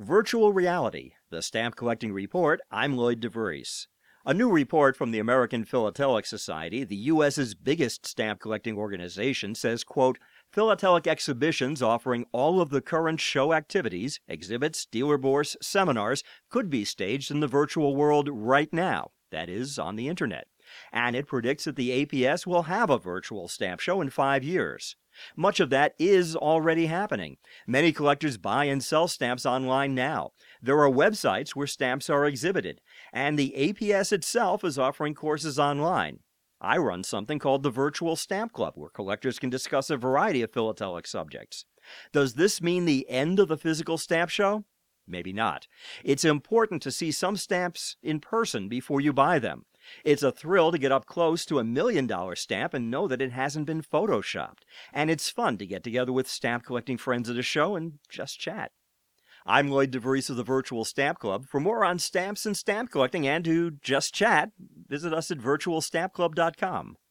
Virtual Reality, the Stamp Collecting Report. I'm Lloyd DeVries. A new report from the American Philatelic Society, the U.S.'s biggest stamp collecting organization, says, quote, philatelic exhibitions offering all of the current show activities, exhibits, dealer bourse, seminars, could be staged in the virtual world right now, that is, on the internet. And it predicts that the APS will have a virtual stamp show in 5 years. Much of that is already happening. Many collectors buy and sell stamps online now. There are websites where stamps are exhibited, and the APS itself is offering courses online. I run something called the Virtual Stamp Club, where collectors can discuss a variety of philatelic subjects. Does this mean the end of the physical stamp show? Maybe not. It's important to see some stamps in person before you buy them. It's a thrill to get up close to $1 million stamp and know that it hasn't been photoshopped. And it's fun to get together with stamp collecting friends at a show and just chat. I'm Lloyd DeVries of the Virtual Stamp Club. For more on stamps and stamp collecting and to just chat, visit us at virtualstampclub.com.